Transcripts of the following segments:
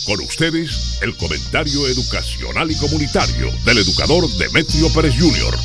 Con ustedes, el comentario educacional y comunitario del educador Demetrio Pérez Jr.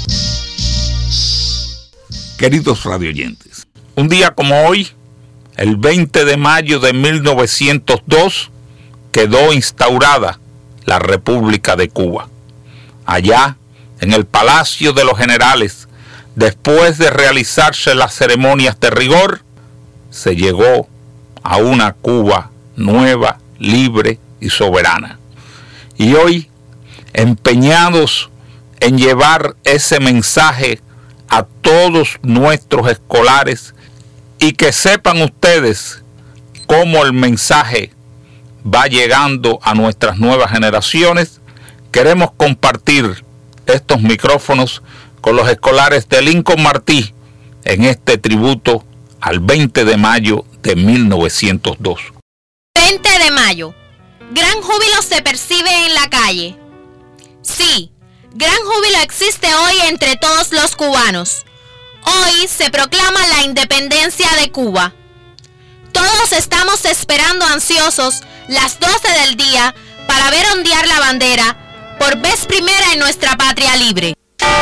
Queridos radioyentes, un día como hoy, el 20 de mayo de 1902, quedó instaurada la República de Cuba. Allá, en el Palacio de los Generales, después de realizarse las ceremonias de rigor, se llegó a una Cuba nueva, libre y soberana. Y hoy, empeñados en llevar ese mensaje a todos nuestros escolares y que sepan ustedes cómo el mensaje va llegando a nuestras nuevas generaciones, queremos compartir estos micrófonos con los escolares de Lincoln Martí en este tributo al 20 de mayo de 1902. 20 de mayo. Gran júbilo se percibe en la calle. Sí, gran júbilo existe hoy entre todos los cubanos. Hoy se proclama la independencia de Cuba. Todos estamos esperando ansiosos las 12 del día para ver ondear la bandera por vez primera en nuestra patria libre.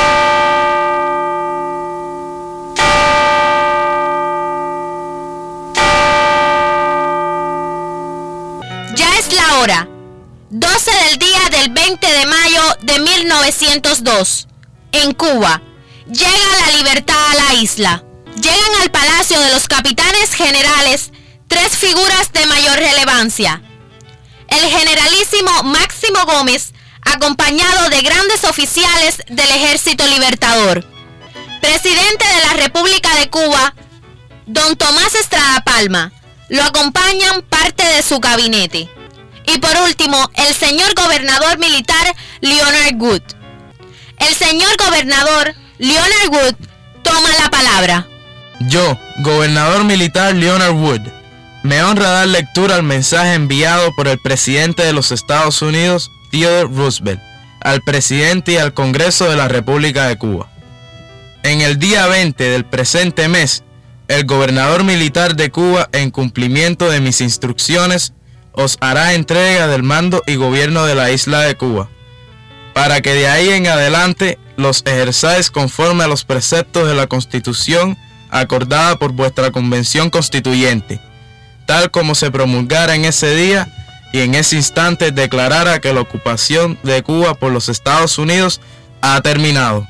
Ya es la hora, 12 del día del 20 de mayo de 1902. En Cuba, llega la libertad a la isla. Llegan al Palacio de los Capitanes Generales tres figuras de mayor relevancia. El generalísimo Máximo Gómez, acompañado de grandes oficiales del Ejército Libertador. Presidente de la República de Cuba, don Tomás Estrada Palma. Lo acompañan parte de su gabinete. Y por último, el señor gobernador militar Leonard Wood. El señor gobernador Leonard Wood toma la palabra. Yo, gobernador militar Leonard Wood, me honra dar lectura al mensaje enviado por el presidente de los Estados Unidos, Theodore Roosevelt, al presidente y al Congreso de la República de Cuba. En el día 20 del presente mes, el gobernador militar de Cuba, en cumplimiento de mis instrucciones, os hará entrega del mando y gobierno de la isla de Cuba, para que de ahí en adelante los ejerzáis conforme a los preceptos de la Constitución acordada por vuestra Convención Constituyente, tal como se promulgara en ese día y en ese instante declarara que la ocupación de Cuba por los Estados Unidos ha terminado.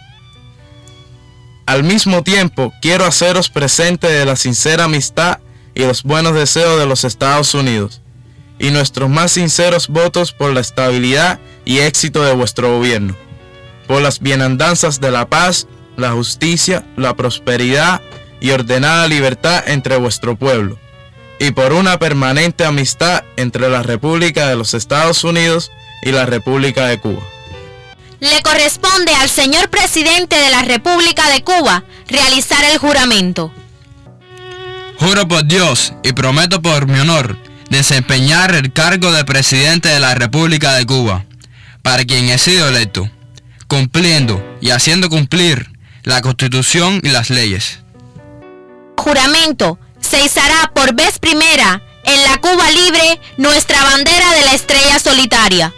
Al mismo tiempo, quiero haceros presente de la sincera amistad y los buenos deseos de los Estados Unidos, y nuestros más sinceros votos por la estabilidad y éxito de vuestro gobierno, por las bienandanzas de la paz, la justicia, la prosperidad y ordenada libertad entre vuestro pueblo, y por una permanente amistad entre la República de los Estados Unidos y la República de Cuba. Le corresponde al señor presidente de la República de Cuba realizar el juramento. Juro por Dios y prometo por mi honor desempeñar el cargo de presidente de la República de Cuba, para quien he sido electo, cumpliendo y haciendo cumplir la Constitución y las leyes. Juramento se izará por vez primera en la Cuba libre nuestra bandera de la estrella solitaria.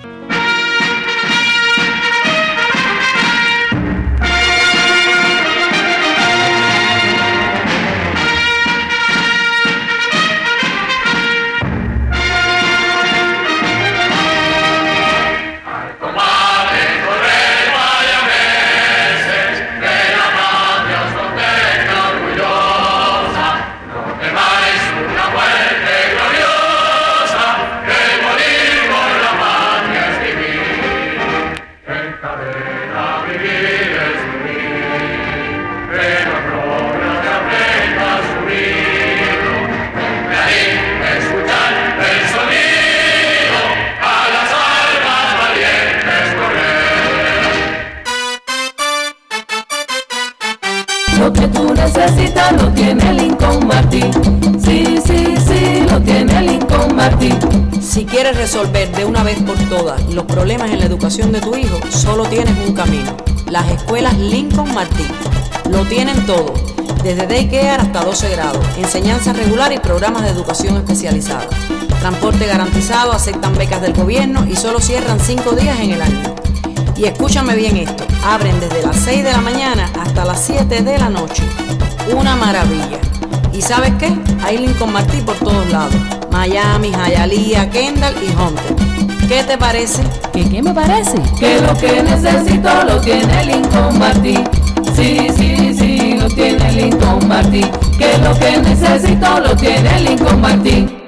Lo que tú necesitas lo tiene Lincoln Martí. Sí, sí, sí, lo tiene Lincoln Martí. Si quieres resolver de una vez por todas los problemas en la educación de tu hijo, solo tienes un camino: las escuelas Lincoln Martí. Lo tienen todo: desde daycare hasta 12 grados, enseñanza regular y programas de educación especializada. Transporte garantizado, aceptan becas del gobierno y solo cierran 5 días en el año. Y escúchame bien esto, abren desde las 6 de la mañana hasta las 7 de la noche. Una maravilla. ¿Y sabes qué? Hay Lincoln Martí por todos lados. Miami, Hialeah, Kendall y Hunter. ¿Qué te parece? ¿Qué me parece? Que lo que necesito lo tiene Lincoln Martí. Sí, sí, sí, lo tiene Lincoln Martí. Que lo que necesito lo tiene Lincoln Martí.